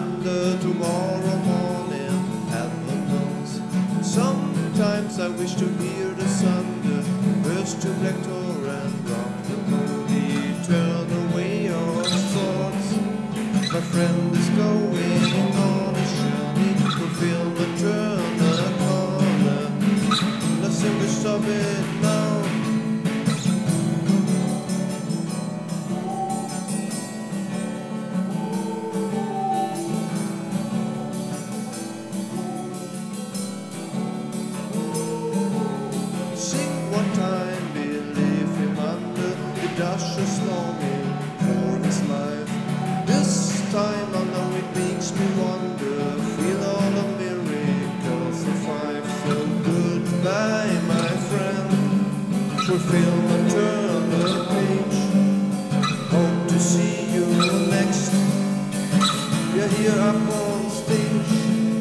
under tomorrow morning, heaven knows. Sometimes I wish to hear the thunder burst to black door and rock the boat. Turn away our thoughts. My friend is going on a journey, fulfillment, turn a corner. Nothing will stop it now. One time believe him under the dashes longing for his life. This time I know it makes me wonder, feel all the miracles of life. So goodbye my friend, fulfillment, turn the page. Hope to see you next, you're here up on stage.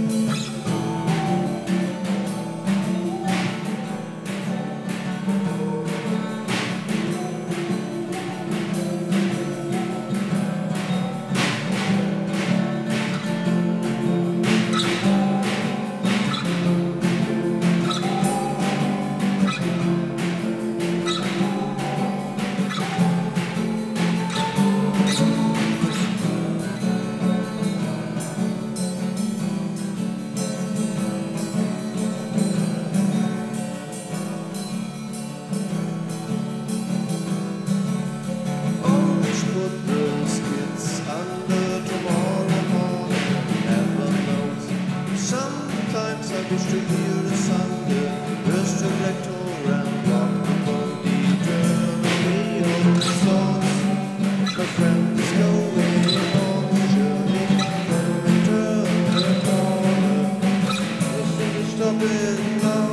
Sometimes I wish to hear the thunder burst to black door and rock the boat. Turn away all the thoughts. My friend is going on a journey, turn the corner. Nothing to stop it now.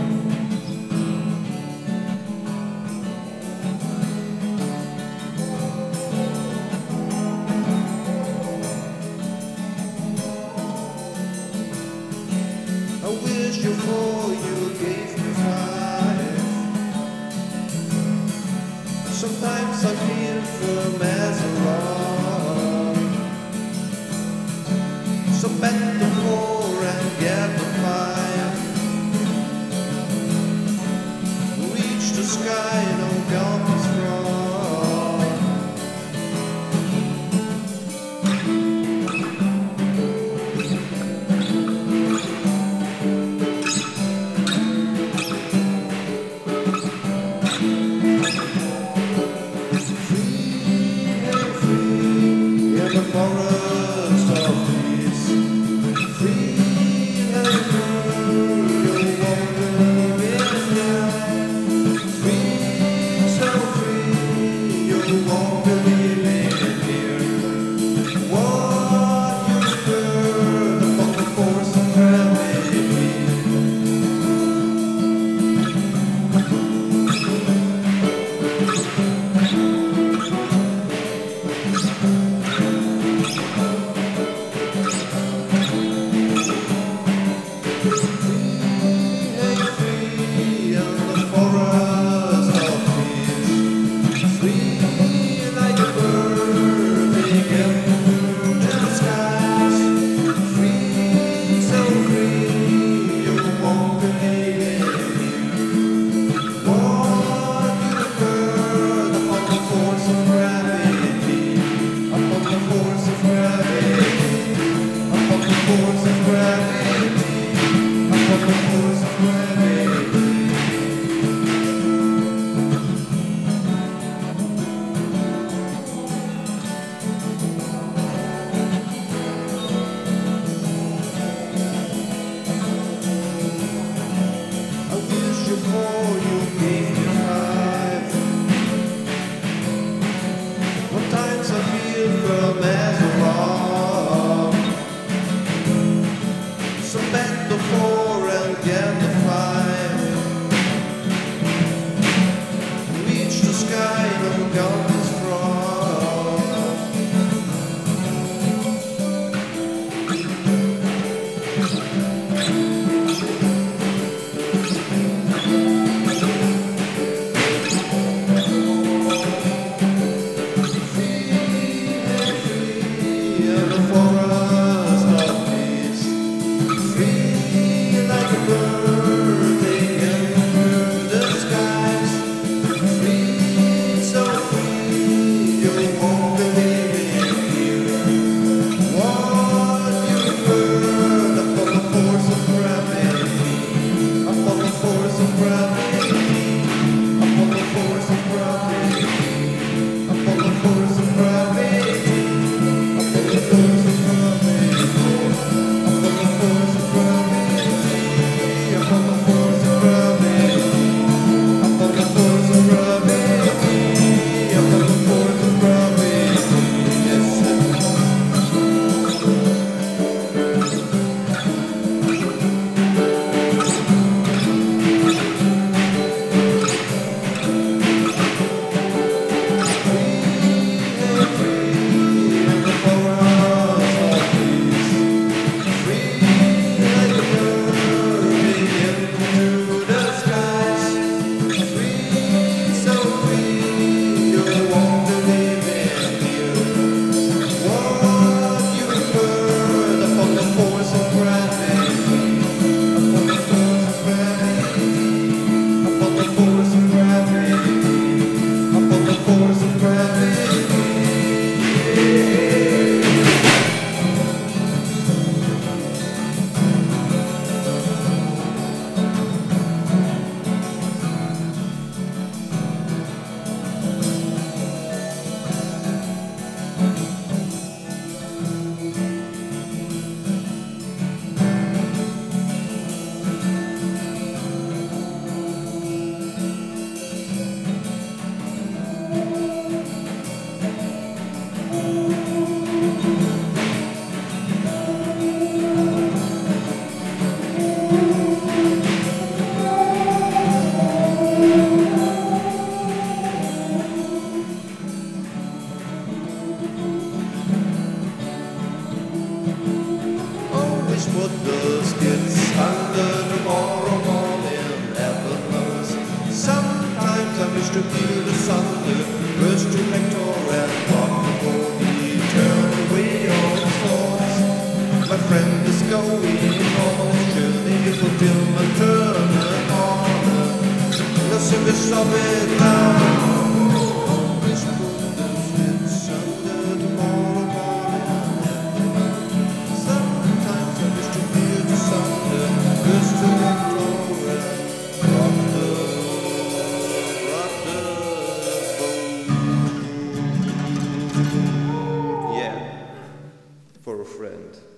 I wish you four, you gave me five. Sometimes I feel firm as a rock. So bet the four and get the five. Reach the sky, no God is wrong. The forest of peace, free and free, you wander in here. Free, so free, you won't believe it here. What you've heard about the force of gravity. Before you gave me five. What times I feel firm as a rock. So bet the four and get the five. Reach the sky, no God is the forest wish put the skids under tomorrow morning heavens. Sometimes I wish to feel the thunder burst to vector and rock the body, turn away all the thoughts. My friend is going on his journey, fulfill my turn and honor. Nothing to stop it now. For a friend.